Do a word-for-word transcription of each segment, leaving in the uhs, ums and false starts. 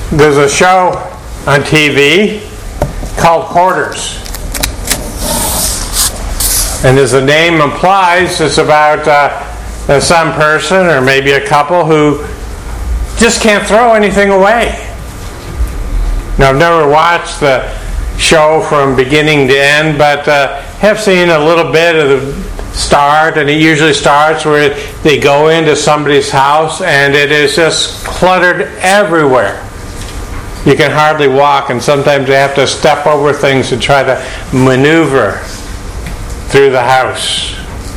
There's a show on T V called Hoarders. And as the name implies, it's about uh, some person or maybe a couple who just can't throw anything away. Now, I've never watched the show from beginning to end, but uh, have seen a little bit of the start, and it usually starts where they go into somebody's house and it is just cluttered everywhere. You can hardly walk, and sometimes they have to step over things to try to maneuver through the house.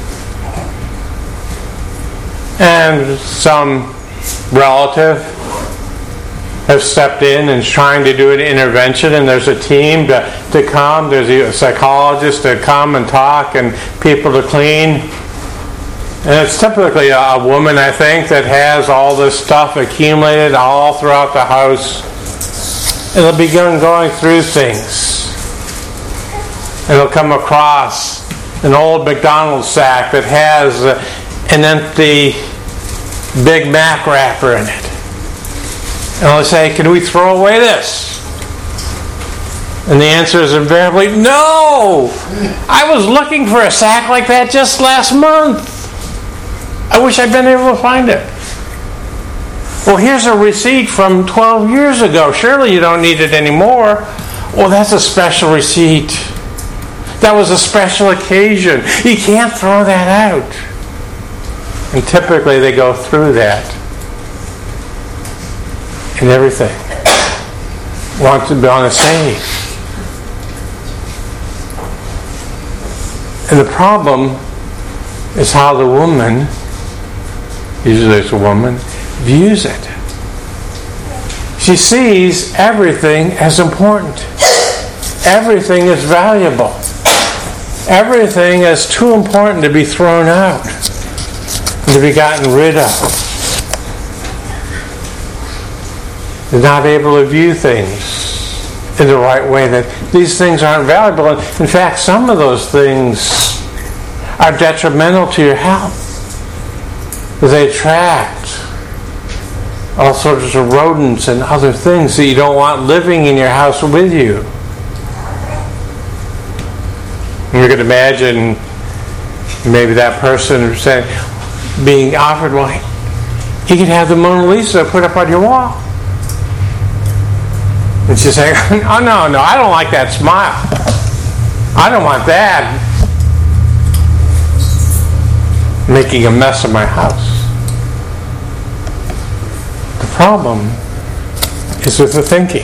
And some relative have stepped in and is trying to do an intervention, and there's a team to, to come, there's a psychologist to come and talk, and people to clean. And it's typically a, a woman, I think, that has all this stuff accumulated all throughout the house. And they'll begin going through things. And they'll come across an old McDonald's sack that has uh, an empty Big Mac wrapper in it. And they'll say, can we throw away this? And the answer is invariably, no! I was looking for a sack like that just last month. I wish I'd been able to find it. Well, here's a receipt from twelve years ago. Surely you don't need it anymore. Well, that's a special receipt. That was a special occasion. You can't throw that out. And typically they go through that. And everything. Want to be on a save. And the problem is how the woman, usually it's a woman, views it. She sees everything as important. Everything is valuable. Everything is too important to be thrown out and to be gotten rid of. They're not able to view things in the right way, that these things aren't valuable. In fact, some of those things are detrimental to your health. They attract all sorts of rodents and other things that you don't want living in your house with you. And you can imagine maybe that person saying, being offered, well, you could have the Mona Lisa put up on your wall. And she's saying, oh no, no, I don't like that smile. I don't want that making a mess of my house. The problem is with the thinking.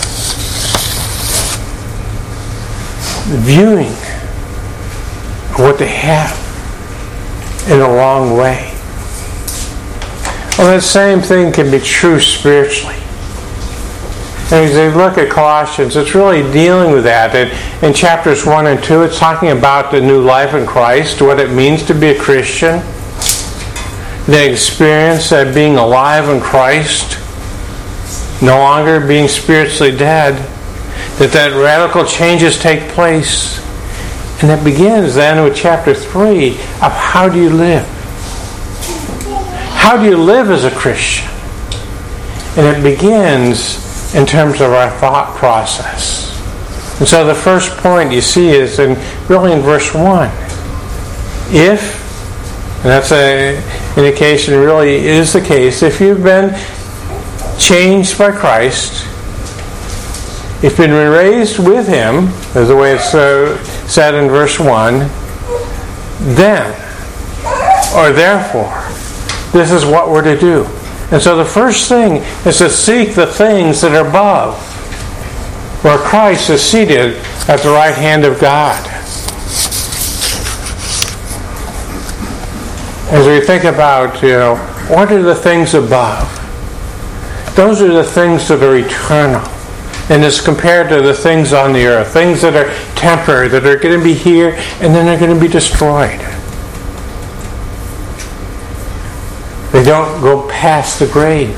The viewing of what they have in a wrong way. Well, that same thing can be true spiritually. And as you look at Colossians, it's really dealing with that. And in chapters one and two, it's talking about the new life in Christ, what it means to be a Christian, the experience of being alive in Christ, no longer being spiritually dead, that that radical changes take place. And it begins then with chapter three of how do you live? How do you live as a Christian? And it begins in terms of our thought process. And so the first point you see is in really in verse one. If, and that's an indication really is the case, if you've been changed by Christ, if you've been raised with Him, as the way it's uh, said in verse one, then, or therefore, this is what we're to do. And so the first thing is to seek the things that are above, where Christ is seated at the right hand of God. As we think about, you know, what are the things above? Those are the things that are eternal. And it's compared to the things on the earth, things that are temporary, that are going to be here and then they're going to be destroyed. They don't go past the grave.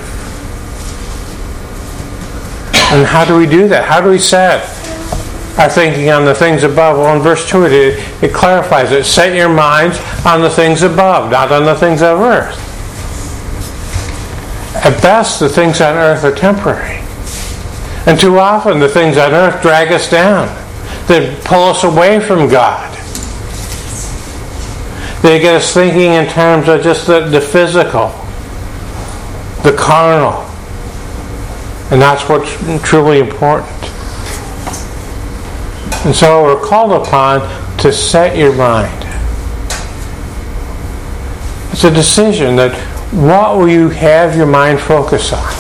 And how do we do that? How do we set our thinking on the things above? Well, in verse two, it, it clarifies it. Set your minds on the things above, not on the things of earth. At best, the things on earth are temporary. And too often the things on earth drag us down. They pull us away from God. They get us thinking in terms of just the, the physical, the carnal. And that's what's truly important. And so we're called upon to set your mind. It's a decision that what will you have your mind focus on?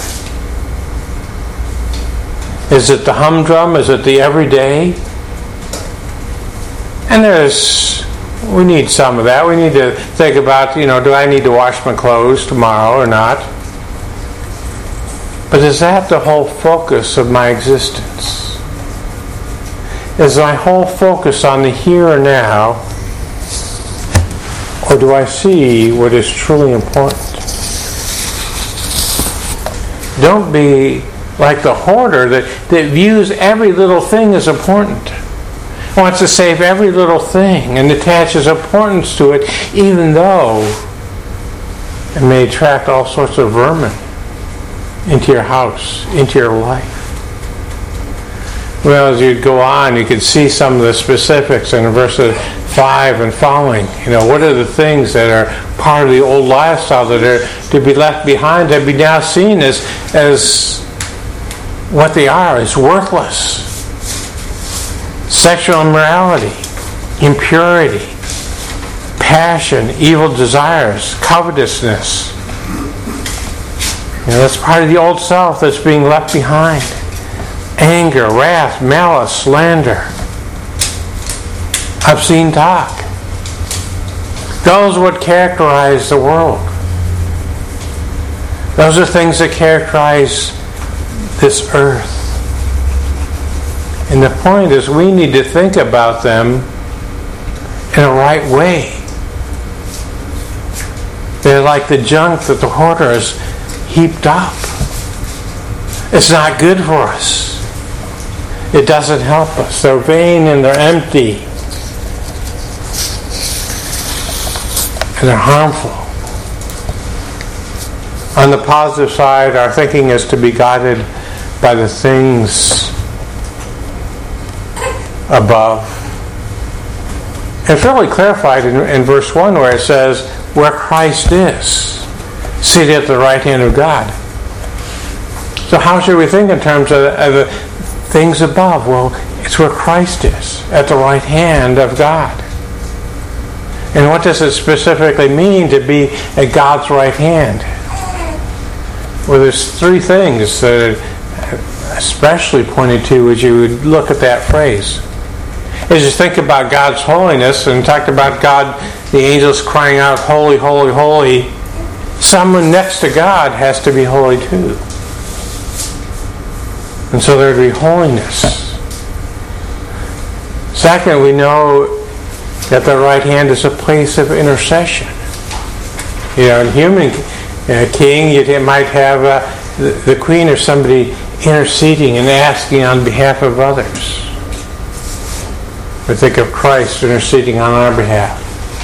Is it the humdrum? Is it the everyday? And there's, we need some of that. We need to think about, you know, do I need to wash my clothes tomorrow or not? But is that the whole focus of my existence? Is my whole focus on the here and now? Or do I see what is truly important? Don't be like the hoarder that, that views every little thing as important. Wants to save every little thing and attaches importance to it, even though it may attract all sorts of vermin into your house, into your life. Well, as you go on, you can see some of the specifics in verses five and following. You know, what are the things that are part of the old lifestyle that are to be left behind, that be now seen as, as what they are, as worthless. Sexual immorality, impurity, passion, evil desires, covetousness. You know, that's part of the old self that's being left behind. Anger, wrath, malice, slander, obscene talk. Those are what characterize the world. Those are things that characterize this earth. And the point is, we need to think about them in a right way. They're like the junk that the hoarder has heaped up. It's not good for us. It doesn't help us. They're vain and they're empty. And they're harmful. On the positive side, our thinking is to be guided by the things above. It's really clarified in, in verse one where it says, where Christ is, seated at the right hand of God. So how should we think in terms of, of the things above? Well, it's where Christ is, at the right hand of God. And what does it specifically mean to be at God's right hand? Well, there's three things that are especially pointed to as you would look at that phrase. As you think about God's holiness and talked about God, the angels crying out, holy, holy, holy, someone next to God has to be holy too. And so there would be holiness. Second, we know that the right hand is a place of intercession. You know, in human uh, king, you might have uh, the, the queen or somebody interceding and asking on behalf of others. We think of Christ interceding on our behalf.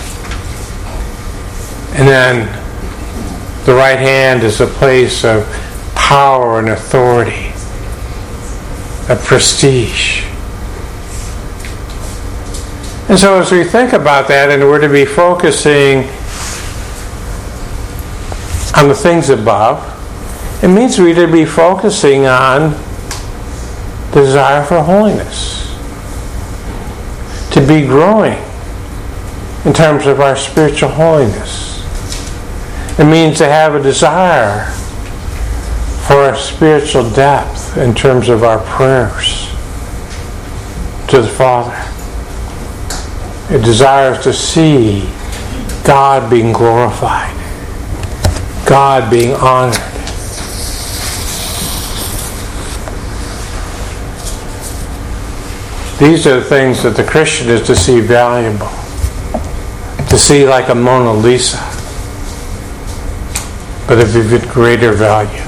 And then the right hand is a place of power and authority, of prestige. And so as we think about that, and we're to be focusing on the things above, it means we're to be focusing on the desire for holiness. To be growing in terms of our spiritual holiness. It means to have a desire for a spiritual depth in terms of our prayers to the Father. It desires to see God being glorified, God being honored. These are the things that the Christian is to see valuable, to see like a Mona Lisa, but of even greater value.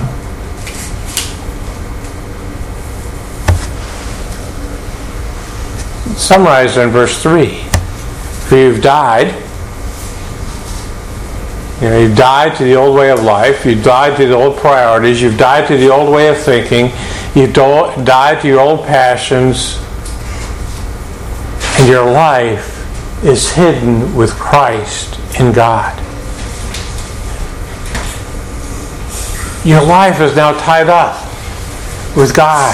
Summarized in verse three. For you've died, You know, you've died to the old way of life. You've died to the old priorities. You've died to the old way of thinking. You've do- died to your old passions. And your life is hidden with Christ in God. Your life is now tied up with God.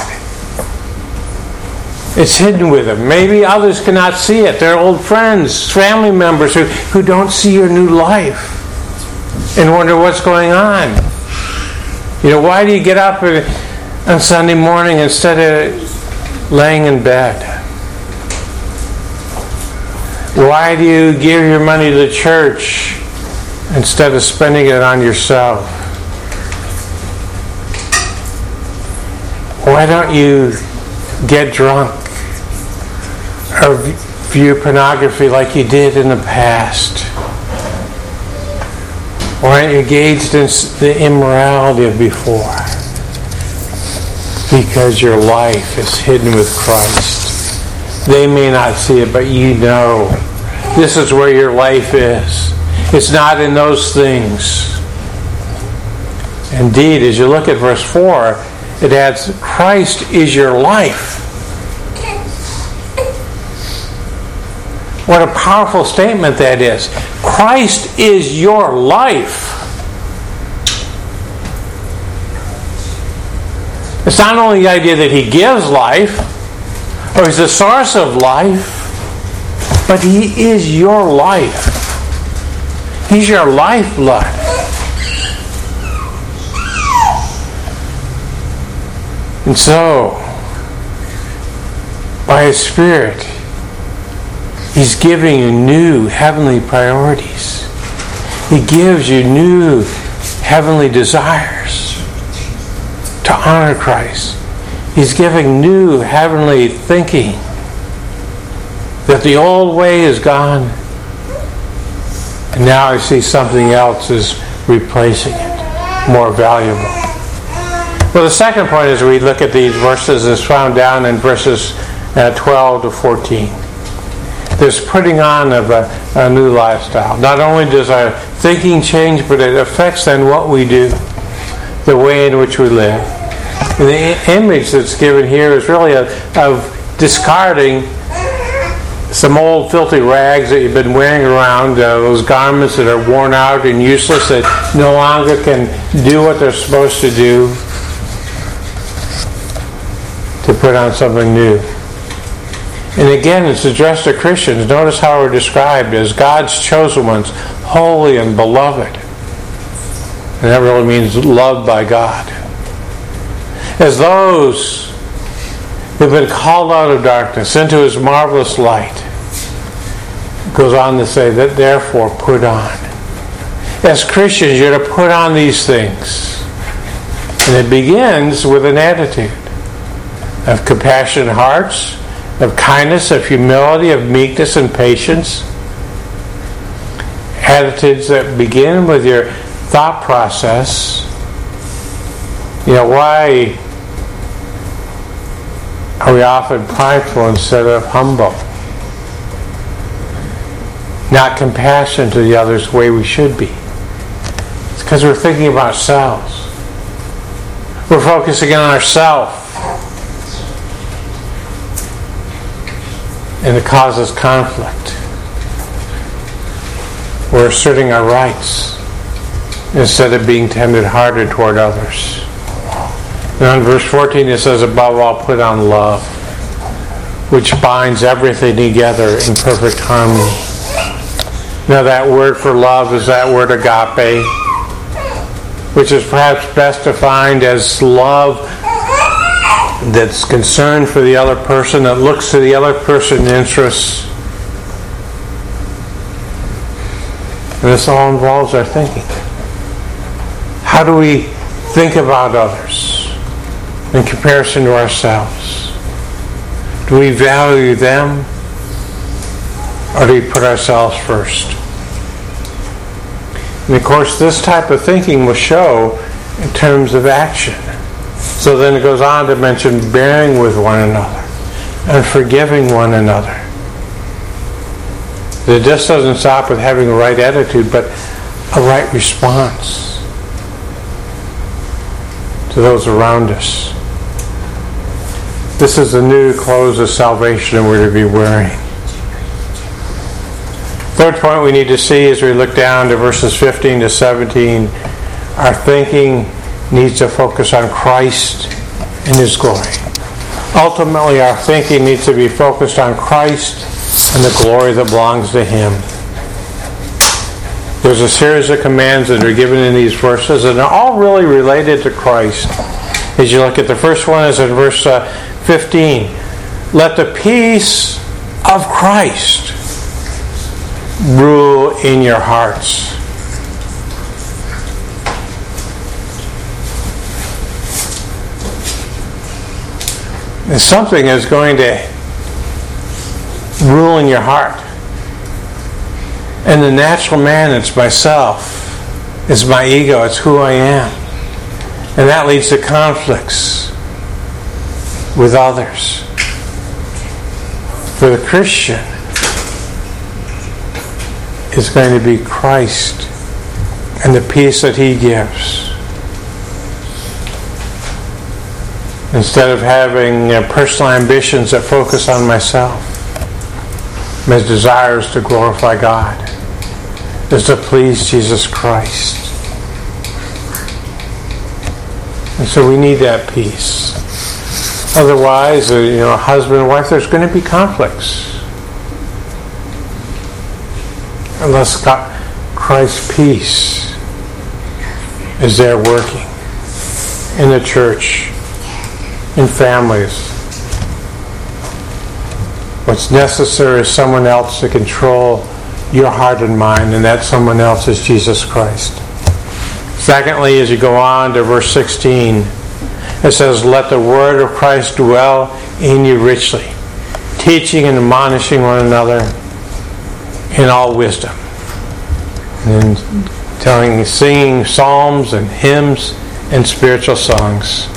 It's hidden with Him. Maybe others cannot see it. They're old friends, family members who, who don't see your new life and wonder what's going on. You know, why do you get up on Sunday morning instead of laying in bed? Why do you give your money to the church instead of spending it on yourself? Why don't you get drunk or view pornography like you did in the past? Or aren't you engaged in the immorality of before? Because your life is hidden with Christ. They may not see it, but you know. This is where your life is. It's not in those things. Indeed, as you look at verse four, it adds, Christ is your life. What a powerful statement that is. Christ is your life. It's not only the idea that He gives life, or He's the source of life, but He is your life. He's your lifeblood. And so, by His Spirit, He's giving you new heavenly priorities. He gives you new heavenly desires to honor Christ. He's giving new heavenly thinking, that the old way is gone, and now I see something else is replacing it, more valuable. Well, the second point as we look at these verses is found down in verses uh, twelve to fourteen. This putting on of a, a new lifestyle. Not only does our thinking change, but it affects then what we do, the way in which we live. And the image that's given here is really a, of discarding some old filthy rags that you've been wearing around, uh, those garments that are worn out and useless, that no longer can do what they're supposed to do, to put on something new. And again, it's addressed to Christians. Notice how we're described as God's chosen ones, holy and beloved. And that really means loved by God. As those who've been called out of darkness into His marvelous light. It goes on to say that therefore put on. As Christians, you're to put on these things. And it begins with an attitude of compassionate hearts, of kindness, of humility, of meekness and patience. Attitudes that begin with your thought process. You know, why are we often prideful instead of humble? Not compassionate to the others the way we should be. It's because we're thinking about ourselves. We're focusing on ourselves. And it causes conflict. We're asserting our rights instead of being tender-hearted toward others. And in verse fourteen it says, above all put on love, which binds everything together in perfect harmony. Now that word for love is that word agape, which is perhaps best defined as love that's concerned for the other person, that looks to the other person's interests. And this all involves our thinking. How do we think about others in comparison to ourselves? Do we value them, or do we put ourselves first? And of course, this type of thinking will show in terms of action. So then it goes on to mention bearing with one another and forgiving one another. It just doesn't stop with having a right attitude, but a right response to those around us. This is the new clothes of salvation that we're to be wearing. Third point we need to see as we look down to verses fifteen to seventeen, our thinking needs to focus on Christ and His glory. Ultimately, our thinking needs to be focused on Christ and the glory that belongs to Him. There's a series of commands that are given in these verses, and they're all really related to Christ. As you look at the first one, is in verse uh, fifteen. Let the peace of Christ rule in your hearts. If something is going to rule in your heart, and the natural man, it's myself, it's my ego, it's who I am, and that leads to conflicts with others. For the Christian, it's going to be Christ and the peace that He gives. Instead of having uh, personal ambitions that focus on myself, my desire is to glorify God, is to please Jesus Christ. And so we need that peace. Otherwise, uh, you know, husband and wife, there's going to be conflicts. Unless God, Christ's peace is there working in the church, in families. What's necessary is someone else to control your heart and mind, and that someone else is Jesus Christ. Secondly, as you go on to verse sixteen, it says, let the word of Christ dwell in you richly, teaching and admonishing one another in all wisdom, and telling, singing psalms and hymns and spiritual songs.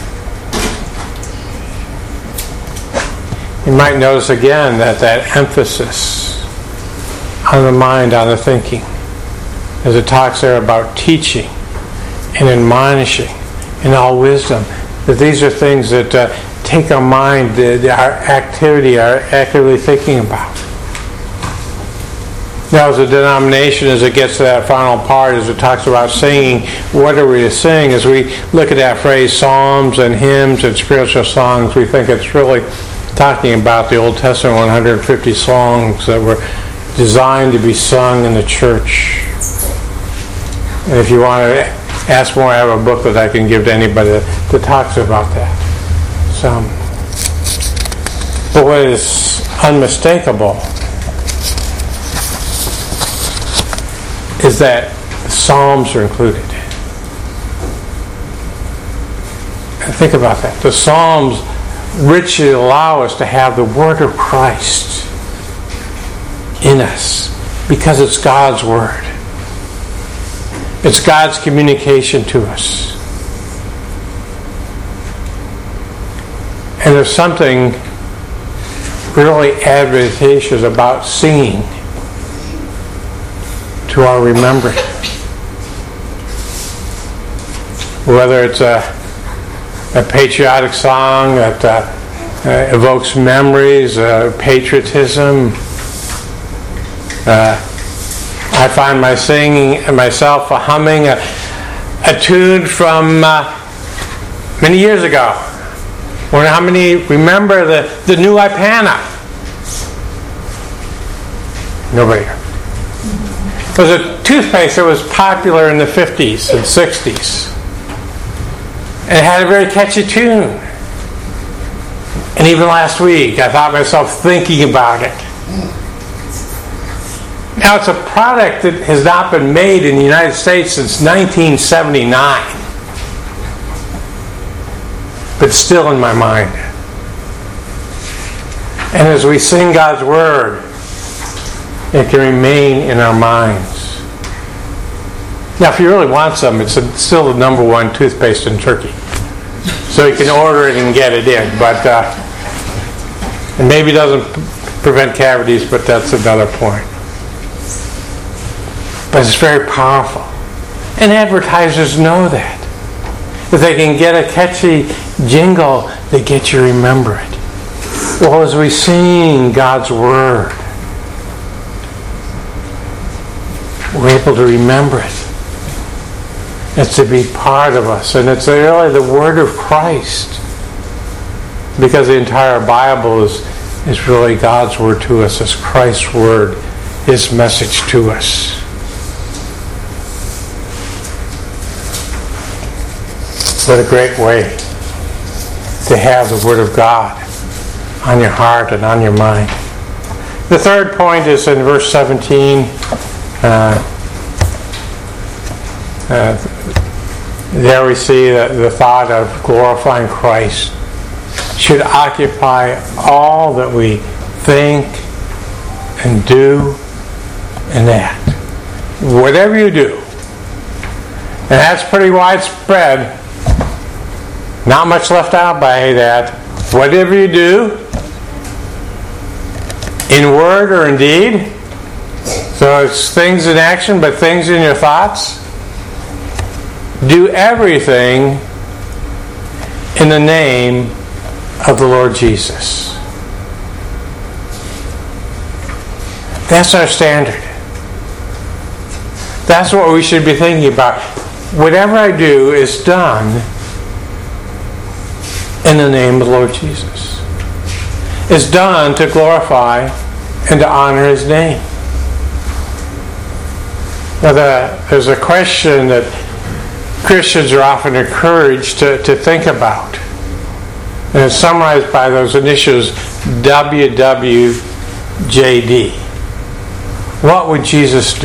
You might notice again that that emphasis on the mind, on the thinking, as it talks there about teaching and admonishing in all wisdom, that these are things that uh, take our mind, the, the, our activity, our actively thinking about. Now, as a denomination, as it gets to that final part, as it talks about singing, what are we to sing? As we look at that phrase, psalms and hymns and spiritual songs, we think it's really talking about the Old Testament one hundred fifty songs that were designed to be sung in the church. And if you want to ask more, I have a book that I can give to anybody that, that talks about that. So, but what is unmistakable is that the Psalms are included. And think about that. The Psalms richly allow us to have the Word of Christ in us because it's God's Word. It's God's communication to us. And there's something really advantageous about singing to our remembering. Whether it's a, a patriotic song that uh, uh, evokes memories, uh, patriotism. Uh, I find my singing myself uh, humming a, a tune from uh, many years ago. Wonder how many remember the, the new Ipana? Nobody. It was a toothpaste that was popular in the fifties and sixties. And it had a very catchy tune. And even last week, I found myself thinking about it. Now, it's a product that has not been made in the United States since nineteen seventy-nine. But still in my mind. And as we sing God's Word, it can remain in our minds. Now, if you really want some, it's a, still the number one toothpaste in Turkey. So you can order it and get it in. But uh, and maybe it doesn't prevent cavities, but that's another point. But it's very powerful. And advertisers know that. If they can get a catchy jingle, they get you to remember it. Well, as we sing God's Word, we're able to remember it. It's to be part of us. And it's really the Word of Christ. Because the entire Bible is, is really God's Word to us. It's Christ's Word, His message to us. What a great way to have the Word of God on your heart and on your mind. The third point is in verse seventeen. Uh, uh, there we see that the thought of glorifying Christ should occupy all that we think and do and act. Whatever you do. And that's pretty widespread. Not much left out by that. Whatever you do, in word or in deed, so it's things in action, but things in your thoughts, do everything in the name of the Lord Jesus. That's our standard. That's what we should be thinking about. Whatever I do is done in the name of the Lord Jesus. It's done to glorify and to honor His name. Now, the, there's a question that Christians are often encouraged to, to think about. And it's summarized by those initials W W J D. What would Jesus do?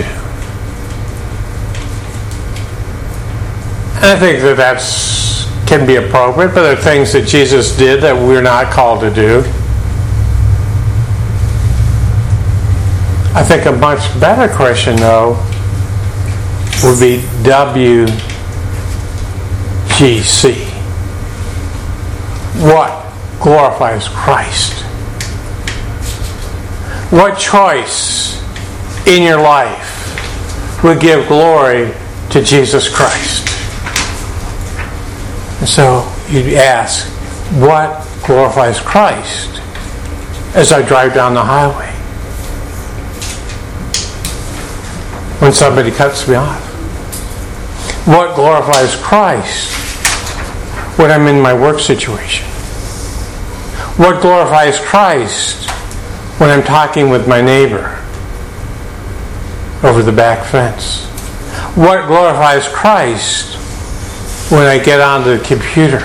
And I think that that's can be appropriate, but there are things that Jesus did that we're not called to do. I think a much better question, though, would be W G C. What glorifies Christ? What choice in your life would give glory to Jesus Christ? And so you'd ask, what glorifies Christ as I drive down the highway? When somebody cuts me off? What glorifies Christ when I'm in my work situation? What glorifies Christ when I'm talking with my neighbor over the back fence? What glorifies Christ when I get onto the computer?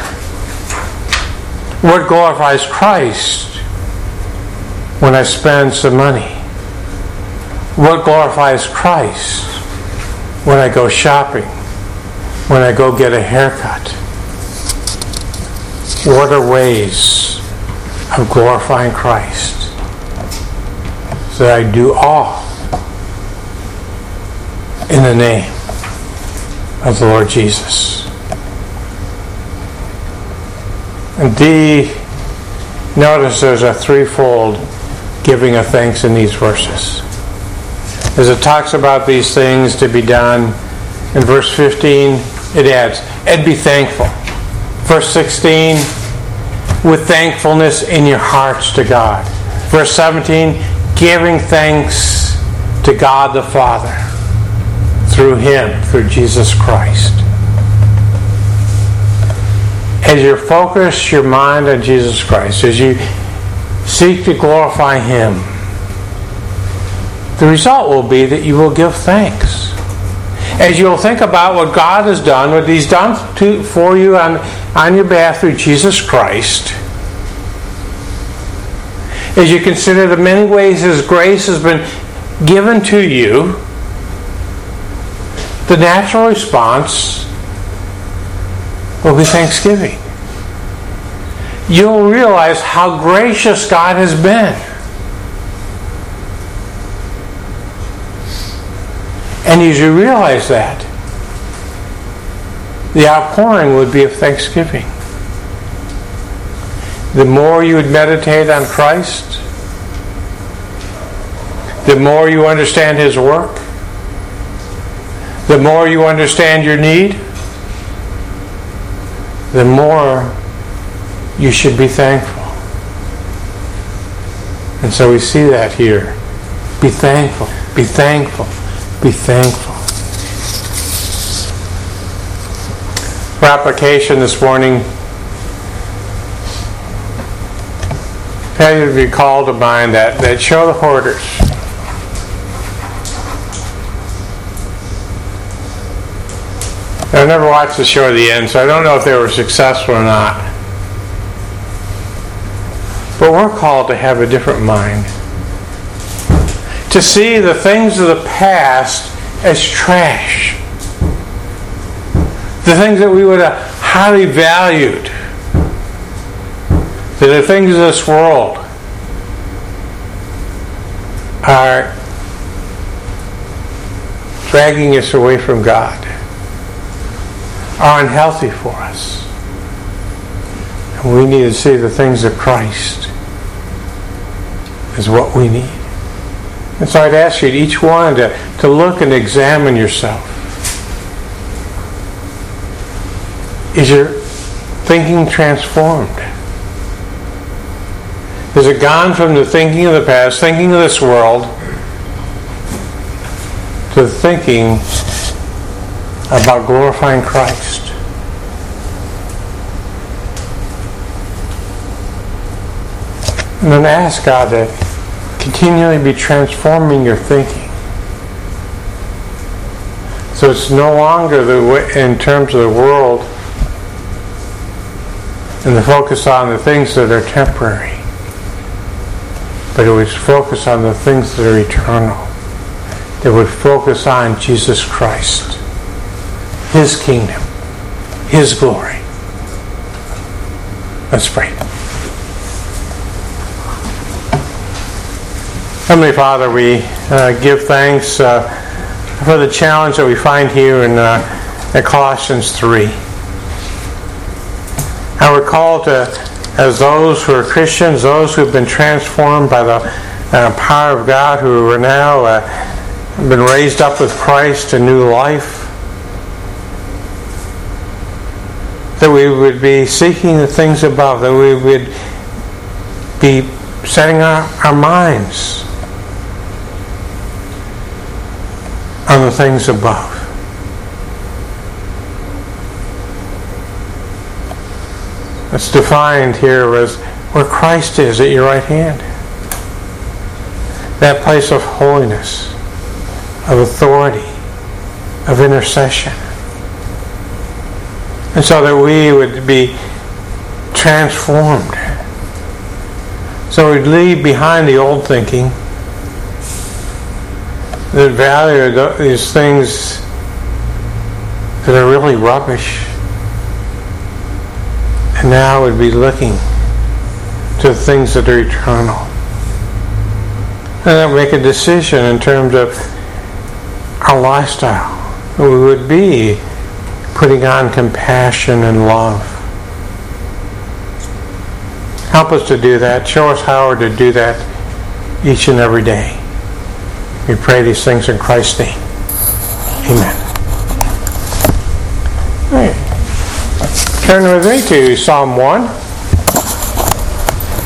What glorifies Christ when I spend some money? What glorifies Christ when I go shopping? When I go get a haircut? What are ways of glorifying Christ so that I do all in the name of the Lord Jesus? And D, notice there's a threefold giving of thanks in these verses. As it talks about these things to be done, in verse fifteen, it adds, and be thankful. Verse sixteen, with thankfulness in your hearts to God. Verse seventeen, giving thanks to God the Father through Him, through Jesus Christ. As you focus your mind on Jesus Christ, as you seek to glorify Him, the result will be that you will give thanks. As you'll think about what God has done, what He's done to, for you on, on your behalf through Jesus Christ, as you consider the many ways His grace has been given to you, the natural response will be thanksgiving. You'll realize how gracious God has been. And as you realize that, the outpouring would be of thanksgiving. The more you would meditate on Christ, the more you understand His work, The more you understand your need, the more you should be thankful. And so we see that here. Be thankful, be thankful, be thankful. For application this morning, I have you call to mind that, that show the hoarders. I never watched the show at the end, so I don't know if they were successful or not. But we're called to have a different mind. To see the things of the past as trash. The things that we would have highly valued. That the things of this world are dragging us away from God. Are unhealthy for us. And we need to see the things of Christ as what we need. And so I'd ask you, each one, to, to look and examine yourself. Is your thinking transformed? Has it gone from the thinking of the past, thinking of this world, to the thinking about glorifying Christ? And then ask God to continually be transforming your thinking. So it's no longer the way, in terms of the world, and the focus on the things that are temporary, but it would focus on the things that are eternal. It would focus on Jesus Christ, His kingdom, His glory. Let's pray. Heavenly Father, we uh, give thanks uh, for the challenge that we find here in, uh, in Colossians three. And we're called to, as those who are Christians, those who have been transformed by the uh, power of God, who are now uh, been raised up with Christ to new life, that we would be seeking the things above, that we would be setting our, our minds on the things above. It's defined here as where Christ is at your right hand. That place of holiness, of authority, of intercession. And so that we would be transformed. So we'd leave behind the old thinking, that value these things that are really rubbish. And now would be looking to the things that are eternal. And then make a decision in terms of our lifestyle. We would be putting on compassion and love. Help us to do that. Show us how to do that each and every day. We pray these things in Christ's name. Amen. All right. Turn with me to Psalm one.